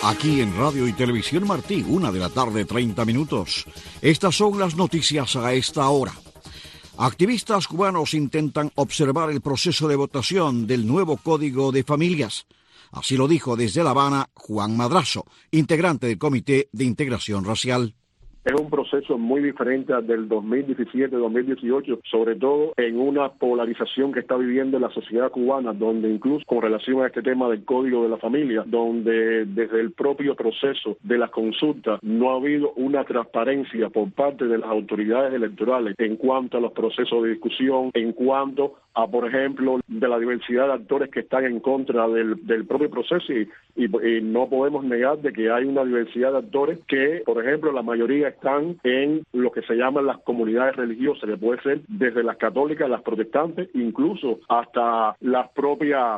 Aquí en Radio y Televisión Martí, 1:30 p.m. Estas son las noticias a esta hora. Activistas cubanos intentan observar el proceso de votación del nuevo Código de Familias. Así lo dijo desde La Habana Juan Madrazo, integrante del Comité de Integración Racial. Es un proceso muy diferente al del 2017-2018, sobre todo en una polarización que está viviendo la sociedad cubana, donde incluso con relación a este tema del Código de la Familia, donde desde el propio proceso de las consultas no ha habido una transparencia por parte de las autoridades electorales en cuanto a los procesos de discusión, en cuanto a, por ejemplo, de la diversidad de actores que están en contra del propio proceso y no podemos negar de que hay una diversidad de actores que, por ejemplo, la mayoría están en lo que se llaman las comunidades religiosas, que puede ser desde las católicas, las protestantes, incluso hasta las propias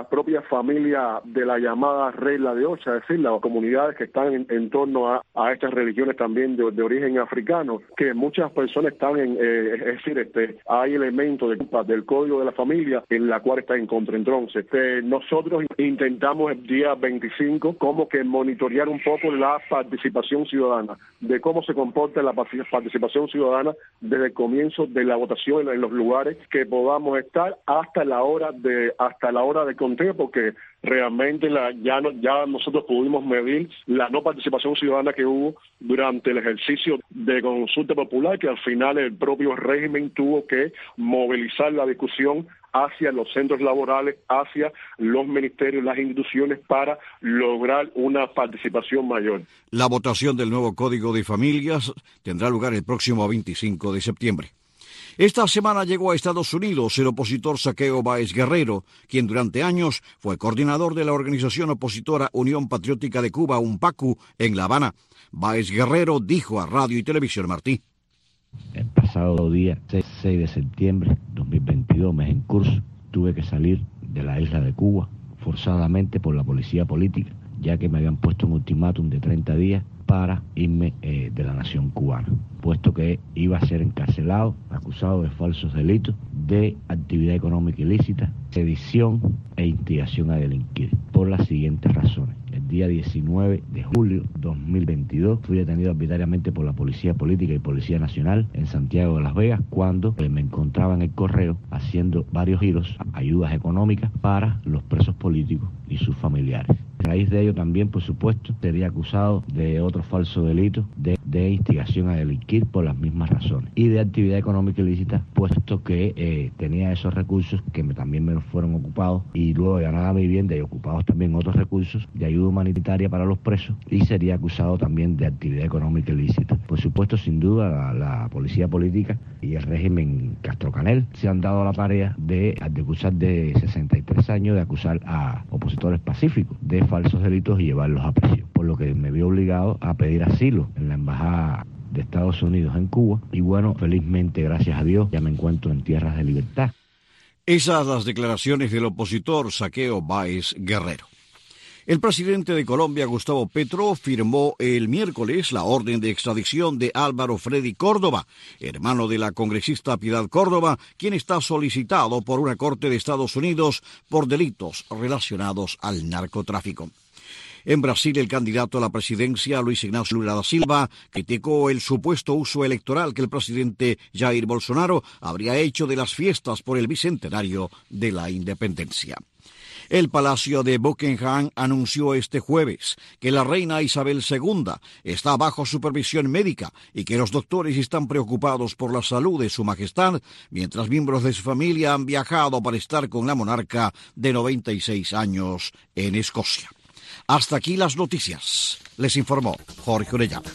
familias de la llamada regla de Ocha, es decir, las comunidades que están en torno a estas religiones también de origen africano, que muchas personas están es decir, hay elementos del Código de la Familia en la cual está en contra. Entonces, nosotros intentamos el día 25 como que monitorear un poco la participación ciudadana, de cómo se comporta la participación ciudadana desde el comienzo de la votación en los lugares que podamos estar hasta la hora de conteo, porque realmente ya nosotros pudimos medir la no participación ciudadana que hubo durante el ejercicio de consulta popular, que al final el propio régimen tuvo que movilizar la discusión hacia los centros laborales, hacia los ministerios, las instituciones, para lograr una participación mayor. La votación del nuevo Código de Familias tendrá lugar el próximo 25 de septiembre. Esta semana llegó a Estados Unidos el opositor Zaqueo Báez Guerrero, quien durante años fue coordinador de la organización opositora Unión Patriótica de Cuba, UNPACU, en La Habana. Báez Guerrero dijo a Radio y Televisión Martí: el pasado día 6 de septiembre de 2022, mes en curso, tuve que salir de la isla de Cuba forzadamente por la policía política, ya que me habían puesto un ultimátum de 30 días para irme de la nación cubana, puesto que iba a ser encarcelado, acusado de falsos delitos, de actividad económica ilícita, sedición e instigación a delinquir, por las siguientes razones. El día 19 de julio de 2022 fui detenido arbitrariamente por la Policía Política y Policía Nacional en Santiago de Las Vegas, cuando me encontraba en el correo haciendo varios giros, ayudas económicas para los presos políticos y sus familiares. A raíz de ello también, por supuesto, sería acusado de otro falso delito de instigación a delinquir por las mismas razones, y de actividad económica ilícita, puesto que tenía esos recursos que también me fueron ocupados, y luego de ganar mi vivienda y ocupados también otros recursos de ayuda humanitaria para los presos, y sería acusado también de actividad económica ilícita. Por supuesto, sin duda, la policía política y el régimen Castro Canel se han dado la tarea de acusar de 63 años, de acusar a opositores pacíficos de falsos delitos y llevarlos a prisión, por lo que me vi obligado a pedir asilo en la embajada de Estados Unidos en Cuba, y bueno, felizmente, gracias a Dios, ya me encuentro en tierras de libertad. Esas las declaraciones del opositor Zaqueo Báez Guerrero. El presidente de Colombia, Gustavo Petro, firmó el miércoles la orden de extradición de Álvaro Freddy Córdoba, hermano de la congresista Piedad Córdoba, quien está solicitado por una corte de Estados Unidos por delitos relacionados al narcotráfico. En Brasil, el candidato a la presidencia, Luis Ignacio Lula da Silva, criticó el supuesto uso electoral que el presidente Jair Bolsonaro habría hecho de las fiestas por el bicentenario de la independencia. El Palacio de Buckingham anunció este jueves que la reina Isabel II está bajo supervisión médica y que los doctores están preocupados por la salud de su majestad, mientras miembros de su familia han viajado para estar con la monarca de 96 años en Escocia. Hasta aquí las noticias. Les informó Jorge Orellana.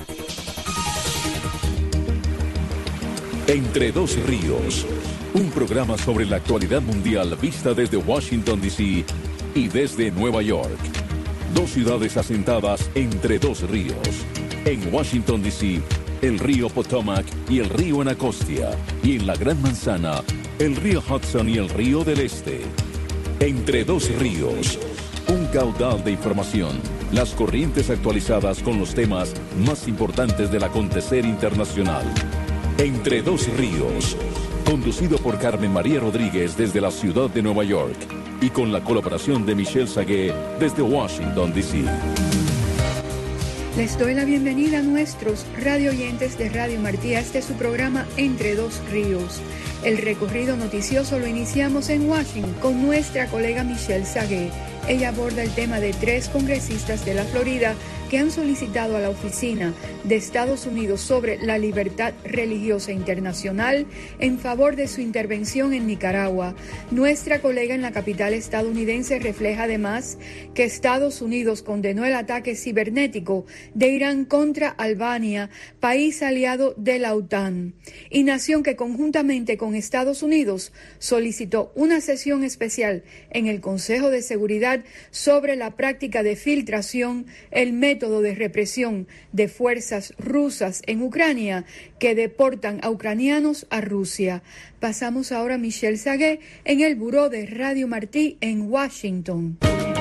Entre dos ríos, un programa sobre la actualidad mundial vista desde Washington, D.C. y desde Nueva York. Dos ciudades asentadas entre dos ríos. En Washington, D.C., el río Potomac y el río Anacostia. Y en la Gran Manzana, el río Hudson y el río del Este. Entre dos ríos, un caudal de información. Las corrientes actualizadas con los temas más importantes del acontecer internacional. Entre dos ríos, Conducido por Carmen María Rodríguez desde la ciudad de Nueva York y con la colaboración de Michelle Sagué desde Washington, D.C. Les doy la bienvenida a nuestros radio oyentes de Radio Martí a su programa Entre Dos Ríos. El recorrido noticioso lo iniciamos en Washington con nuestra colega Michelle Sagué. Ella aborda el tema de 3 congresistas de la Florida que han solicitado a la Oficina de Estados Unidos sobre la Libertad Religiosa Internacional en favor de su intervención en Nicaragua. Nuestra colega en la capital estadounidense refleja además que Estados Unidos condenó el ataque cibernético de Irán contra Albania, país aliado de la OTAN, y nación que conjuntamente con Estados Unidos solicitó una sesión especial en el Consejo de Seguridad sobre la práctica de filtración, el método de represión de fuerzas rusas en Ucrania que deportan a ucranianos a Rusia. Pasamos ahora a Michelle Sagué en el Buró de Radio Martí en Washington.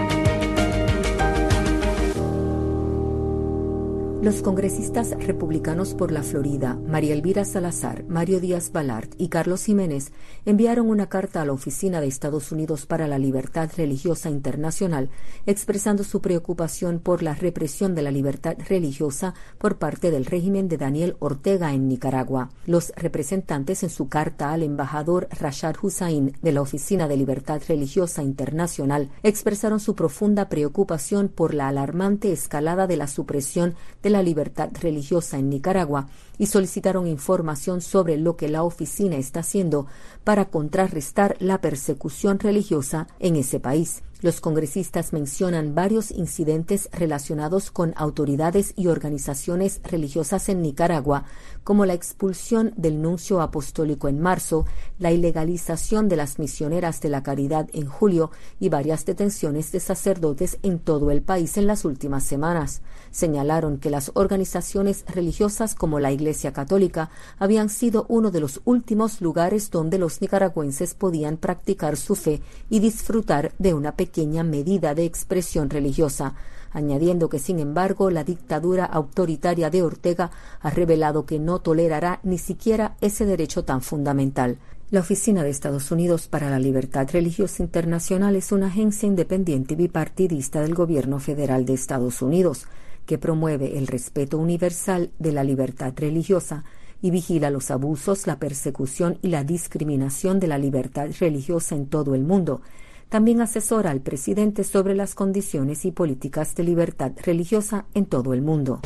Los congresistas republicanos por la Florida, María Elvira Salazar, Mario Díaz-Balart y Carlos Jiménez, enviaron una carta a la Oficina de Estados Unidos para la Libertad Religiosa Internacional, expresando su preocupación por la represión de la libertad religiosa por parte del régimen de Daniel Ortega en Nicaragua. Los representantes en su carta al embajador Rashad Hussain de la Oficina de Libertad Religiosa Internacional expresaron su profunda preocupación por la alarmante escalada de la supresión de la libertad religiosa en Nicaragua y solicitaron información sobre lo que la oficina está haciendo para contrarrestar la persecución religiosa en ese país. Los congresistas mencionan varios incidentes relacionados con autoridades y organizaciones religiosas en Nicaragua, como la expulsión del nuncio apostólico en marzo, la ilegalización de las misioneras de la caridad en julio y varias detenciones de sacerdotes en todo el país en las últimas semanas. Señalaron que las organizaciones religiosas como la Iglesia Católica habían sido uno de los últimos lugares donde los nicaragüenses podían practicar su fe y disfrutar de una pequeña medida de expresión religiosa, añadiendo que, sin embargo, la dictadura autoritaria de Ortega ha revelado que no tolerará ni siquiera ese derecho tan fundamental. La Oficina de Estados Unidos para la Libertad Religiosa Internacional es una agencia independiente y bipartidista del gobierno federal de Estados Unidos, que promueve el respeto universal de la libertad religiosa y vigila los abusos, la persecución y la discriminación de la libertad religiosa en todo el mundo. También asesora al presidente sobre las condiciones y políticas de libertad religiosa en todo el mundo.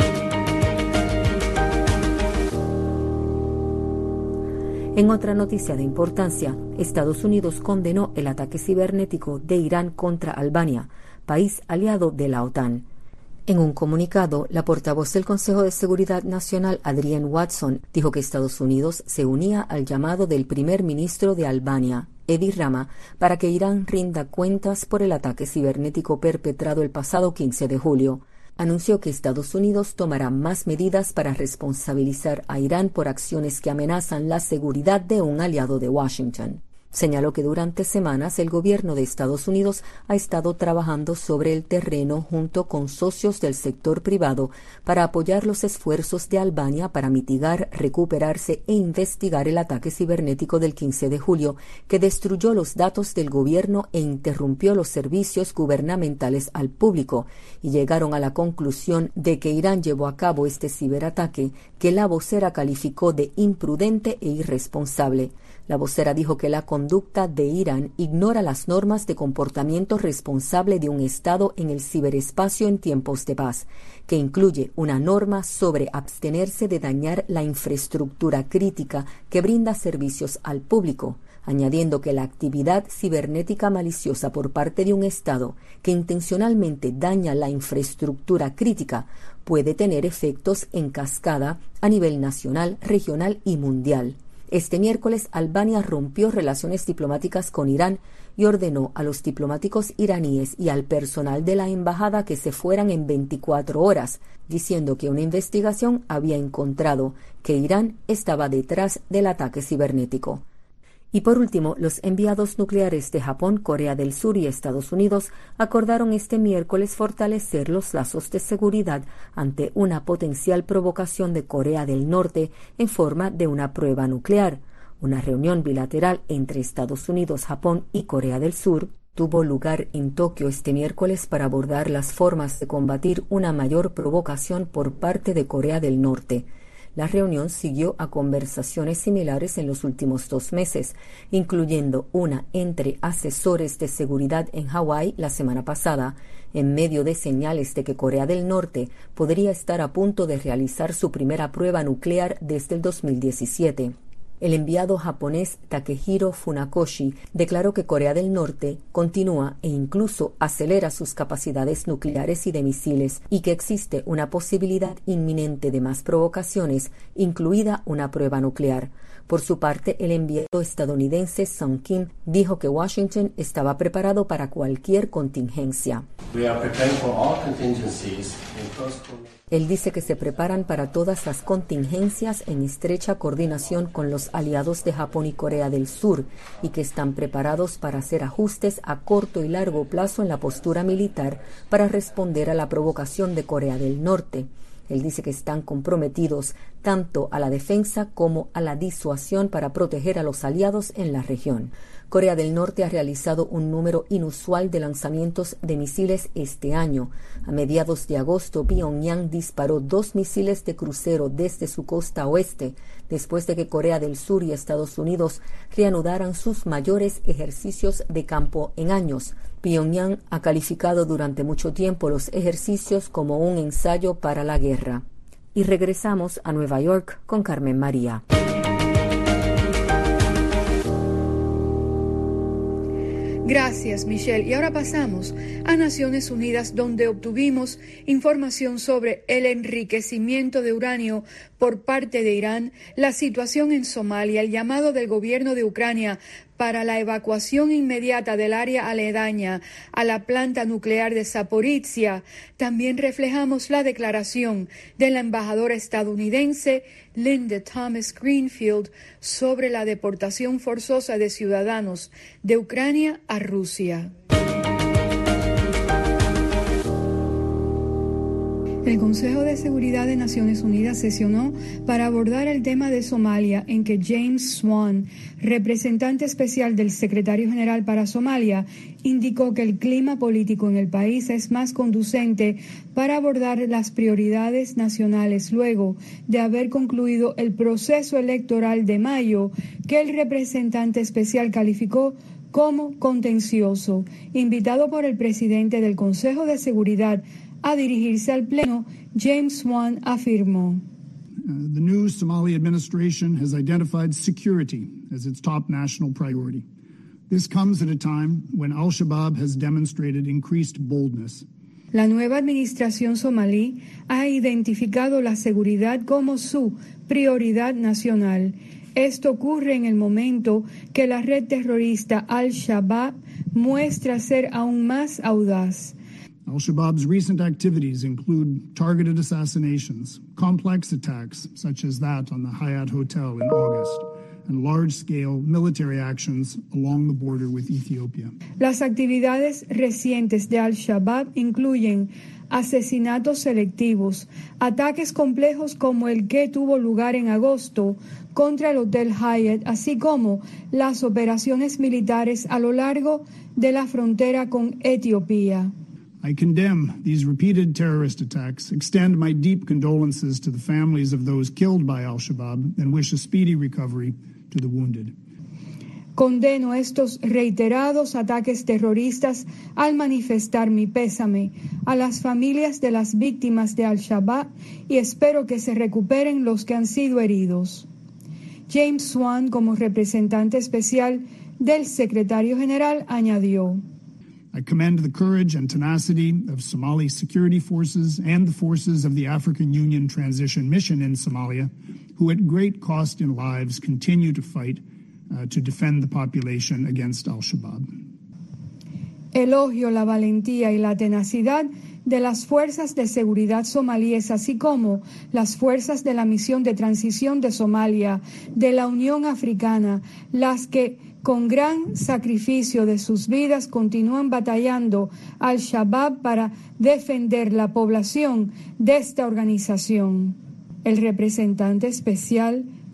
En otra noticia de importancia, Estados Unidos condenó el ataque cibernético de Irán contra Albania, país aliado de la OTAN. En un comunicado, la portavoz del Consejo de Seguridad Nacional, Adrienne Watson, dijo que Estados Unidos se unía al llamado del primer ministro de Albania, Edi Rama, para que Irán rinda cuentas por el ataque cibernético perpetrado el pasado 15 de julio. Anunció que Estados Unidos tomará más medidas para responsabilizar a Irán por acciones que amenazan la seguridad de un aliado de Washington. Señaló que durante semanas el gobierno de Estados Unidos ha estado trabajando sobre el terreno junto con socios del sector privado para apoyar los esfuerzos de Albania para mitigar, recuperarse e investigar el ataque cibernético del 15 de julio que destruyó los datos del gobierno e interrumpió los servicios gubernamentales al público, y llegaron a la conclusión de que Irán llevó a cabo este ciberataque que la vocera calificó de imprudente e irresponsable. La vocera dijo que la conducta de Irán ignora las normas de comportamiento responsable de un Estado en el ciberespacio en tiempos de paz, que incluye una norma sobre abstenerse de dañar la infraestructura crítica que brinda servicios al público, añadiendo que la actividad cibernética maliciosa por parte de un Estado que intencionalmente daña la infraestructura crítica puede tener efectos en cascada a nivel nacional, regional y mundial. Este miércoles, Albania rompió relaciones diplomáticas con Irán y ordenó a los diplomáticos iraníes y al personal de la embajada que se fueran en 24 horas, diciendo que una investigación había encontrado que Irán estaba detrás del ataque cibernético. Y por último, los enviados nucleares de Japón, Corea del Sur y Estados Unidos acordaron este miércoles fortalecer los lazos de seguridad ante una potencial provocación de Corea del Norte en forma de una prueba nuclear. Una reunión bilateral entre Estados Unidos, Japón y Corea del Sur tuvo lugar en Tokio este miércoles para abordar las formas de combatir una mayor provocación por parte de Corea del Norte. La reunión siguió a conversaciones similares en los últimos 2 meses, incluyendo una entre asesores de seguridad en Hawái la semana pasada, en medio de señales de que Corea del Norte podría estar a punto de realizar su primera prueba nuclear desde el 2017. El enviado japonés Takehiro Funakoshi declaró que Corea del Norte continúa e incluso acelera sus capacidades nucleares y de misiles y que existe una posibilidad inminente de más provocaciones, incluida una prueba nuclear. Por su parte, el enviado estadounidense Sung Kim dijo que Washington estaba preparado para cualquier contingencia. Él dice que se preparan para todas las contingencias en estrecha coordinación con los aliados de Japón y Corea del Sur y que están preparados para hacer ajustes a corto y largo plazo en la postura militar para responder a la provocación de Corea del Norte. Él dice que están comprometidos tanto a la defensa como a la disuasión para proteger a los aliados en la región. Corea del Norte ha realizado un número inusual de lanzamientos de misiles este año. A mediados de agosto, Pyongyang disparó 2 misiles de crucero desde su costa oeste, después de que Corea del Sur y Estados Unidos reanudaran sus mayores ejercicios de campo en años. Pyongyang ha calificado durante mucho tiempo los ejercicios como un ensayo para la guerra. Y regresamos a Nueva York con Carmen María. Gracias, Michelle. Y ahora pasamos a Naciones Unidas, donde obtuvimos información sobre el enriquecimiento de uranio por parte de Irán, la situación en Somalia, el llamado del gobierno de Ucrania para la evacuación inmediata del área aledaña a la planta nuclear de Zaporizhia. También reflejamos la declaración de la embajadora estadounidense Linda Thomas Greenfield sobre la deportación forzosa de ciudadanos de Ucrania a Rusia. El Consejo de Seguridad de Naciones Unidas sesionó para abordar el tema de Somalia, en que James Swan, representante especial del secretario general para Somalia, indicó que el clima político en el país es más conducente para abordar las prioridades nacionales luego de haber concluido el proceso electoral de mayo, que el representante especial calificó como contencioso. Invitado por el presidente del Consejo de Seguridad a dirigirse al Pleno, James Swan afirmó: The new Somali administration has identified security as its top national priority. This comes at a time when al-Shabaab has demonstrated increased boldness. La nueva administración somalí ha identificado la seguridad como su prioridad nacional. Esto ocurre en el momento que la red terrorista al-Shabaab muestra ser aún más audaz. Al-Shabaab's recent activities include targeted assassinations, complex attacks such as that on the Hyatt Hotel in August, and large-scale military actions along the border with Ethiopia. Las actividades recientes de Al-Shabaab incluyen asesinatos selectivos, ataques complejos como el que tuvo lugar en agosto contra el Hotel Hyatt, así como las operaciones militares a lo largo de la frontera con Etiopía. I condemn these repeated terrorist attacks, extend my deep condolences to the families of those killed by al-Shabaab, and wish a speedy recovery to the wounded. Condeno estos reiterados ataques terroristas al manifestar mi pésame a las familias de las víctimas de al-Shabaab y espero que se recuperen los que han sido heridos. James Swan, como representante especial del secretario general, añadió: I commend the courage and tenacity of Somali security forces and the forces of the African Union Transition Mission in Somalia, who at great cost in lives continue to fight to defend the population against al-Shabaab. Elogio la valentía y la tenacidad de las fuerzas de seguridad somalíes, así como las fuerzas de la misión de transición de Somalia, de la Unión Africana, las que con gran sacrificio de sus vidas continúan batallando al-Shabaab para defender la población de esta organización. El representante especial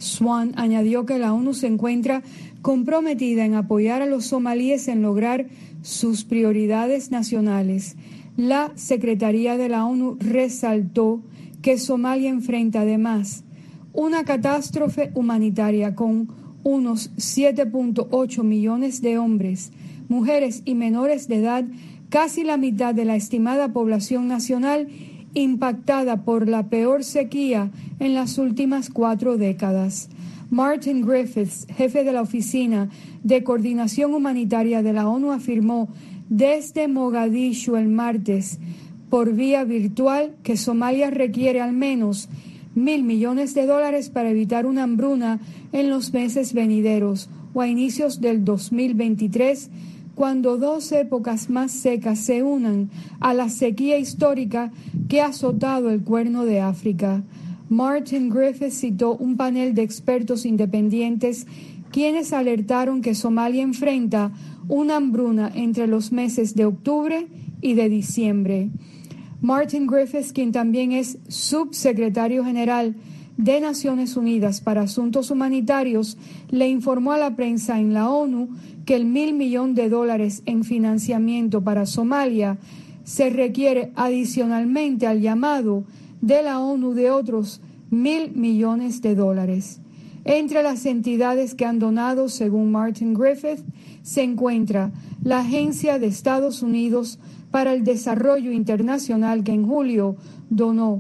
Swan añadió que la ONU se encuentra comprometida en apoyar a los somalíes en lograr sus prioridades nacionales. La Secretaría de la ONU resaltó que Somalia enfrenta además una catástrofe humanitaria con unos 7.8 millones de hombres, mujeres y menores de edad, casi la mitad de la estimada población nacional, impactada por la peor sequía en las últimas 4 décadas. Martin Griffiths, jefe de la Oficina de Coordinación Humanitaria de la ONU, afirmó desde Mogadishu el martes por vía virtual que Somalia requiere al menos $1,000 millones para evitar una hambruna en los meses venideros o a inicios del 2023, cuando 2 épocas más secas se unan a la sequía histórica que ha azotado el Cuerno de África. Martin Griffiths citó un panel de expertos independientes quienes alertaron que Somalia enfrenta una hambruna entre los meses de octubre y de diciembre. Martin Griffiths, quien también es subsecretario general de Naciones Unidas para Asuntos Humanitarios, le informó a la prensa en la ONU que el $1,000 millones en financiamiento para Somalia se requiere adicionalmente al llamado de la ONU de otros $1,000 millones. Entre las entidades que han donado, según Martin Griffith, se encuentra la Agencia de Estados Unidos para el Desarrollo Internacional, que en julio donó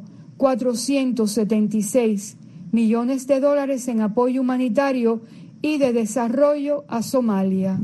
$476 millones en apoyo humanitario y de desarrollo a Somalia.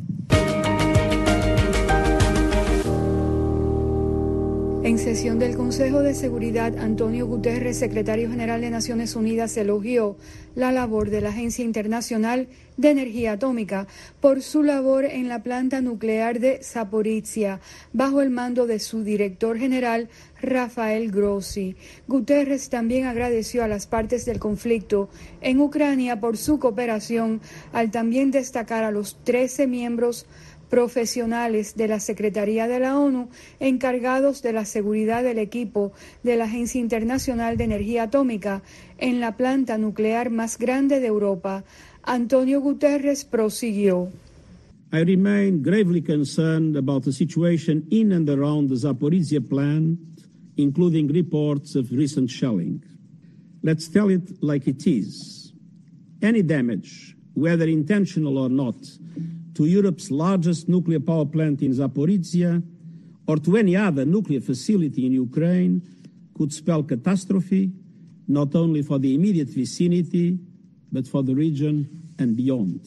En sesión del Consejo de Seguridad, Antonio Guterres, secretario general de Naciones Unidas, elogió la labor de la Agencia Internacional de Energía Atómica por su labor en la planta nuclear de Zaporizhia, bajo el mando de su director general, Rafael Grossi. Guterres también agradeció a las partes del conflicto en Ucrania por su cooperación, al también destacar a los 13 miembros profesionales de la Secretaría de la ONU encargados de la seguridad del equipo de la Agencia Internacional de Energía Atómica en la planta nuclear más grande de Europa. Antonio Guterres prosiguió. I remain gravely concerned about the situation in and around the Zaporizhia plant, including reports of recent shelling. Let's tell it like it is. Any damage, whether intentional or not, to Europe's largest nuclear power plant in Zaporizhia or to any other nuclear facility in Ukraine could spell catastrophe, not only for the immediate vicinity, but for the region and beyond.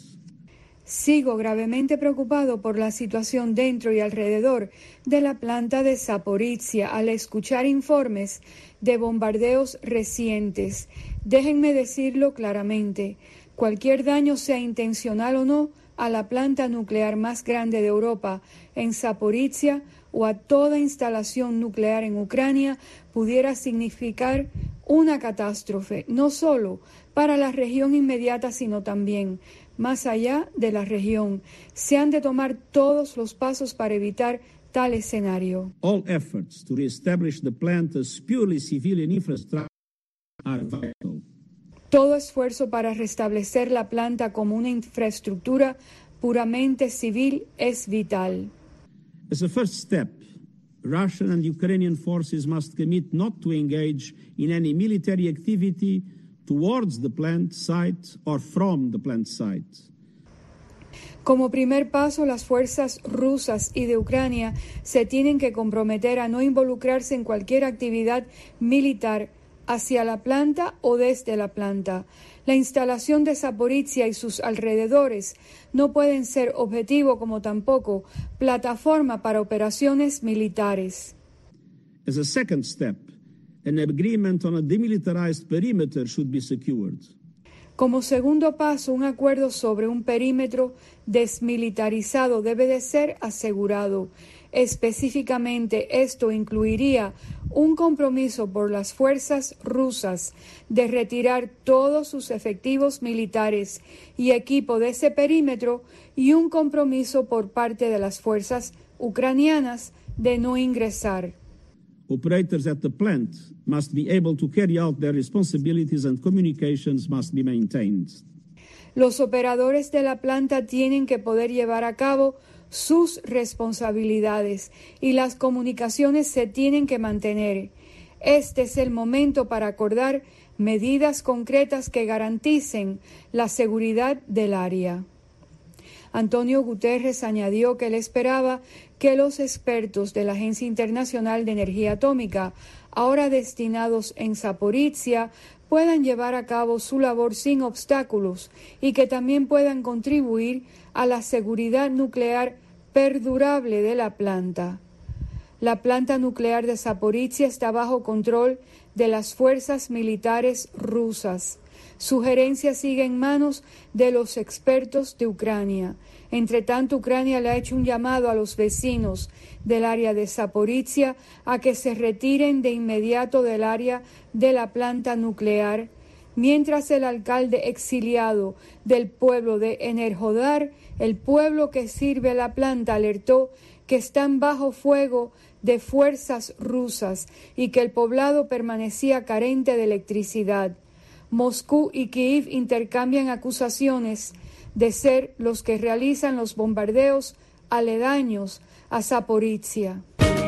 Sigo gravemente preocupado por la situación dentro y alrededor de la planta de Zaporizhia al escuchar informes de bombardeos recientes. Déjenme decirlo claramente, cualquier daño, sea intencional o no, a la planta nuclear más grande de Europa en Zaporizhia o a toda instalación nuclear en Ucrania pudiera significar una catástrofe, no solo para la región inmediata, sino también más allá de la región. Se han de tomar todos los pasos para evitar tal escenario. All efforts to reestablish the plant as purely civilian infrastructure are vital. Todo esfuerzo para restablecer la planta como una infraestructura puramente civil es vital. As a first step, Russian and Ukrainian forces must commit not to engage in any military activity towards the plant site or from the plant site. Como primer paso, las fuerzas rusas y de Ucrania se tienen que comprometer a no involucrarse en cualquier actividad militar hacia la planta o desde la planta. La instalación de Zaporizhia y sus alrededores no pueden ser objetivo como tampoco plataforma para operaciones militares. As a second step, an agreement on a demilitarized perimeter should be secured. Como segundo paso, un acuerdo sobre un perímetro desmilitarizado debe de ser asegurado. Específicamente, esto incluiría un compromiso por las fuerzas rusas de retirar todos sus efectivos militares y equipo de ese perímetro y un compromiso por parte de las fuerzas ucranianas de no ingresar. Operators at the plant must be able to carry out their responsibilities and communications must be maintained. Los operadores de la planta tienen que poder llevar a cabo sus responsabilidades y las comunicaciones se tienen que mantener. Este es el momento para acordar medidas concretas que garanticen la seguridad del área. Antonio Guterres añadió que él esperaba que los expertos de la Agencia Internacional de Energía Atómica, ahora destinados en Zaporizhia, puedan llevar a cabo su labor sin obstáculos y que también puedan contribuir a la seguridad nuclear perdurable de la planta. La planta nuclear de Zaporizhia está bajo control de las fuerzas militares rusas. Su gerencia sigue en manos de los expertos de Ucrania. Entre tanto, Ucrania le ha hecho un llamado a los vecinos del área de Zaporizhia a que se retiren de inmediato del área de la planta nuclear, mientras el alcalde exiliado del pueblo de Enerhodar, el pueblo que sirve la planta, alertó que están bajo fuego de fuerzas rusas y que el poblado permanecía carente de electricidad. Moscú y Kiev intercambian acusaciones de ser los que realizan los bombardeos aledaños a Zaporizhia.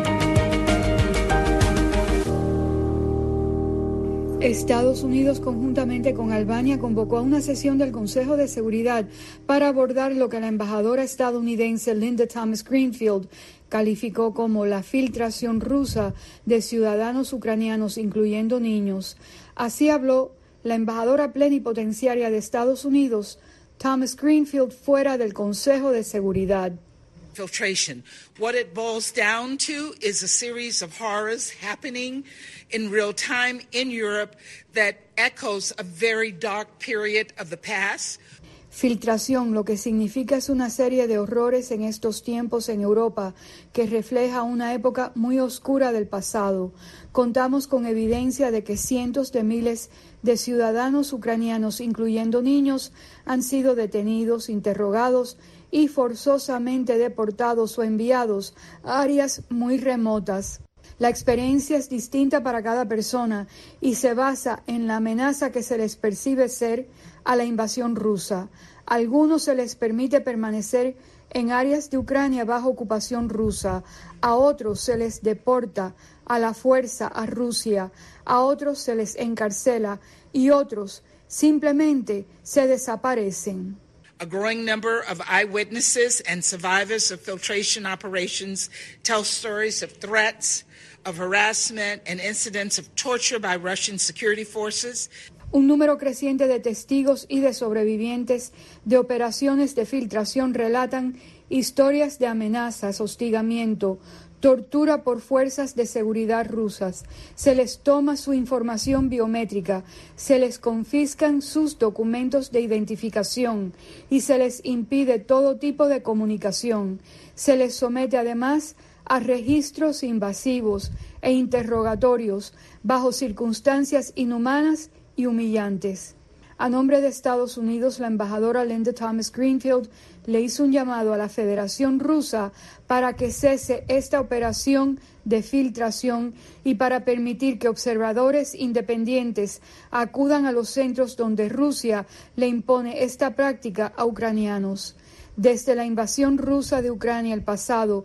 Estados Unidos, conjuntamente con Albania, convocó a una sesión del Consejo de Seguridad para abordar lo que la embajadora estadounidense Linda Thomas-Greenfield calificó como la filtración rusa de ciudadanos ucranianos, incluyendo niños. Así habló la embajadora plenipotenciaria de Estados Unidos, Thomas-Greenfield, fuera del Consejo de Seguridad. Filtration. What it boils down to is a series of horrors happening in real time in Europe that echoes a very dark period of the past. Filtración, lo que significa es una serie de horrores en estos tiempos en Europa que refleja una época muy oscura del pasado. Contamos con evidencia de que cientos de miles de ciudadanos ucranianos, incluyendo niños, han sido detenidos, interrogados y forzosamente deportados o enviados a áreas muy remotas. La experiencia es distinta para cada persona y se basa en la amenaza que se les percibe ser a la invasión rusa. A algunos se les permite permanecer en áreas de Ucrania bajo ocupación rusa, a otros se les deporta a la fuerza a Rusia, a otros se les encarcela y otros simplemente se desaparecen. A growing number of eyewitnesses and survivors of filtration operations tell stories of threats, of harassment and incidents of torture by Russian security forces. Un número creciente de testigos y de sobrevivientes de operaciones de filtración relatan historias de amenazas, hostigamiento, tortura por fuerzas de seguridad rusas. Se les toma su información biométrica, se les confiscan sus documentos de identificación y se les impide todo tipo de comunicación. Se les somete además a registros invasivos e interrogatorios bajo circunstancias inhumanas y humillantes. A nombre de Estados Unidos, la embajadora Linda Thomas-Greenfield le hizo un llamado a la Federación Rusa para que cese esta operación de filtración y para permitir que observadores independientes acudan a los centros donde Rusia le impone esta práctica a ucranianos. Desde la invasión rusa de Ucrania el pasado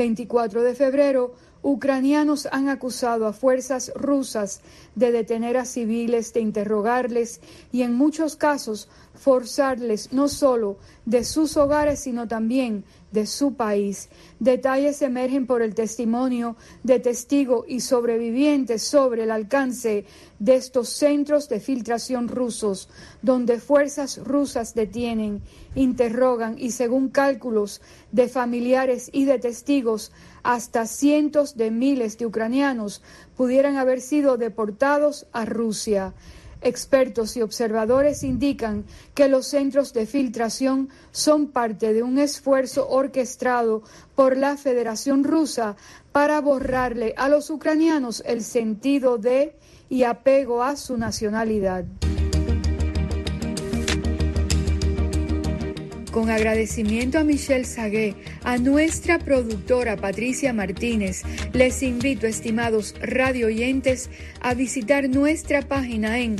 24 de febrero, ucranianos han acusado a fuerzas rusas de detener a civiles, de interrogarles y en muchos casos forzarles no solo de sus hogares sino también de su país. Detalles emergen por el testimonio de testigos y sobrevivientes sobre el alcance de estos centros de filtración rusos, donde fuerzas rusas detienen, interrogan y, según cálculos de familiares y de testigos, hasta cientos de miles de ucranianos pudieran haber sido deportados a Rusia. Expertos y observadores indican que los centros de filtración son parte de un esfuerzo orquestado por la Federación Rusa para borrarle a los ucranianos el sentido de y apego a su nacionalidad. Con agradecimiento a Michelle Sagué, a nuestra productora Patricia Martínez, les invito, estimados radio oyentes, a visitar nuestra página en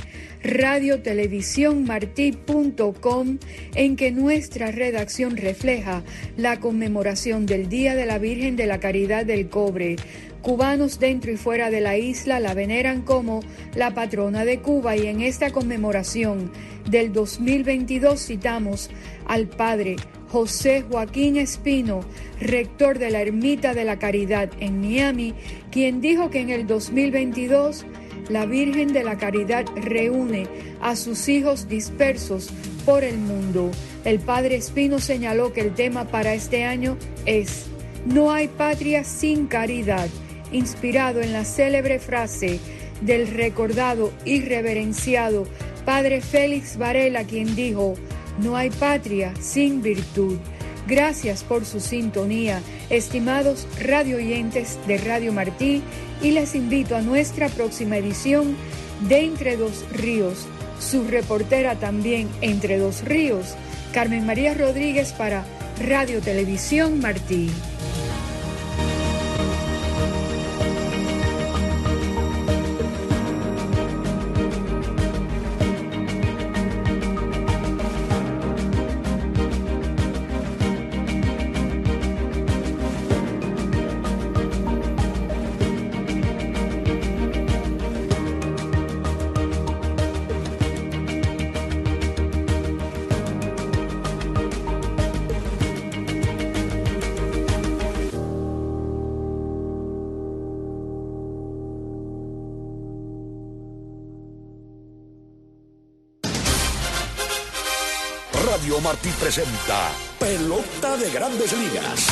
radiotelevisiónmartí.com, en que nuestra redacción refleja la conmemoración del Día de la Virgen de la Caridad del Cobre. Cubanos dentro y fuera de la isla la veneran como la patrona de Cuba, y en esta conmemoración del 2022 citamos al padre José Joaquín Espino, rector de la Ermita de la Caridad en Miami, quien dijo que en el 2022 la Virgen de la Caridad reúne a sus hijos dispersos por el mundo. El padre Espino señaló que el tema para este año es "No hay patria sin caridad", inspirado en la célebre frase del recordado y reverenciado padre Félix Varela, quien dijo: "No hay patria sin virtud". Gracias por su sintonía, estimados radio oyentes de Radio Martí, y les invito a nuestra próxima edición de Entre Dos Ríos. Su reportera también Entre Dos Ríos, Carmen María Rodríguez, para Radio Televisión Martí. Radio Martí presenta Pelota de Grandes Ligas.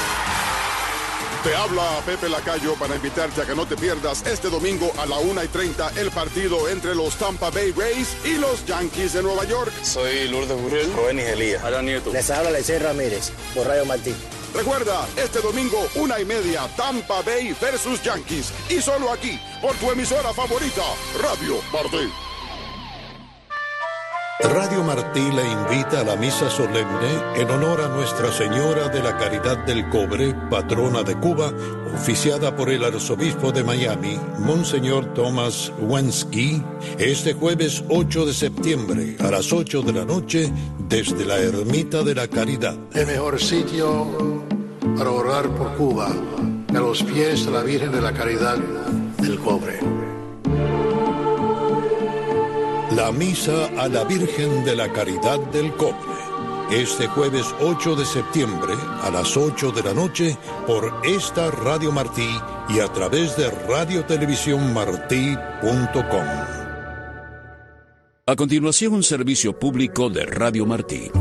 Te habla Pepe Lacayo para invitarte a que no te pierdas este domingo a la 1:30 el partido entre los Tampa Bay Rays y los Yankees de Nueva York. Soy Lourdes Burrell, Jovenis Elías, Alan Nieto. Les habla Lecey Ramírez por Radio Martí. Recuerda, este domingo 1:30 Tampa Bay versus Yankees, y solo aquí por tu emisora favorita, Radio Martí. Radio Martí le invita a la misa solemne en honor a Nuestra Señora de la Caridad del Cobre, patrona de Cuba, oficiada por el arzobispo de Miami, Monseñor Thomas Wensky, este jueves 8 de septiembre a las 8 de la noche desde la Ermita de la Caridad. El mejor sitio para orar por Cuba, a los pies de la Virgen de la Caridad del Cobre. La misa a la Virgen de la Caridad del Cobre, este jueves 8 de septiembre a las 8 de la noche por esta Radio Martí y a través de radiotelevisiónmartí.com. A continuación, un servicio público de Radio Martí.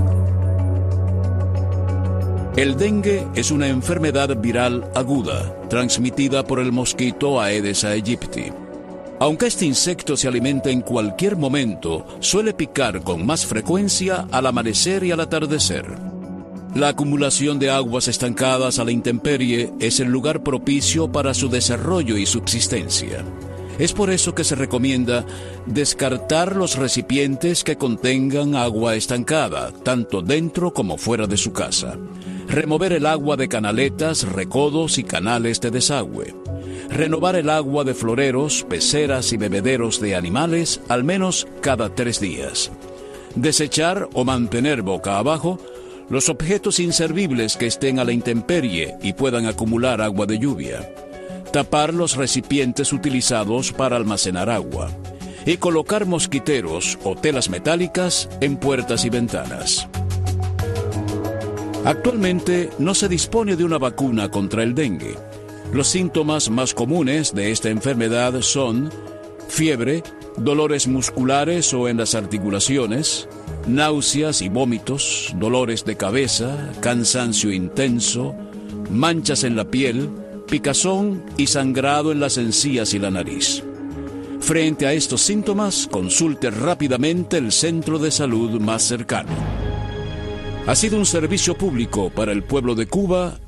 El dengue es una enfermedad viral aguda, transmitida por el mosquito Aedes aegypti. Aunque este insecto se alimenta en cualquier momento, suele picar con más frecuencia al amanecer y al atardecer. La acumulación de aguas estancadas a la intemperie es el lugar propicio para su desarrollo y subsistencia. Es por eso que se recomienda descartar los recipientes que contengan agua estancada, tanto dentro como fuera de su casa. Remover el agua de canaletas, recodos y canales de desagüe. Renovar el agua de floreros, peceras y bebederos de animales al menos cada 3 días. Desechar o mantener boca abajo los objetos inservibles que estén a la intemperie y puedan acumular agua de lluvia. Tapar los recipientes utilizados para almacenar agua. Y colocar mosquiteros o telas metálicas en puertas y ventanas. Actualmente no se dispone de una vacuna contra el dengue. Los síntomas más comunes de esta enfermedad son fiebre, dolores musculares o en las articulaciones, náuseas y vómitos, dolores de cabeza, cansancio intenso, manchas en la piel, picazón y sangrado en las encías y la nariz. Frente a estos síntomas, consulte rápidamente el centro de salud más cercano. Ha sido un servicio público para el pueblo de Cuba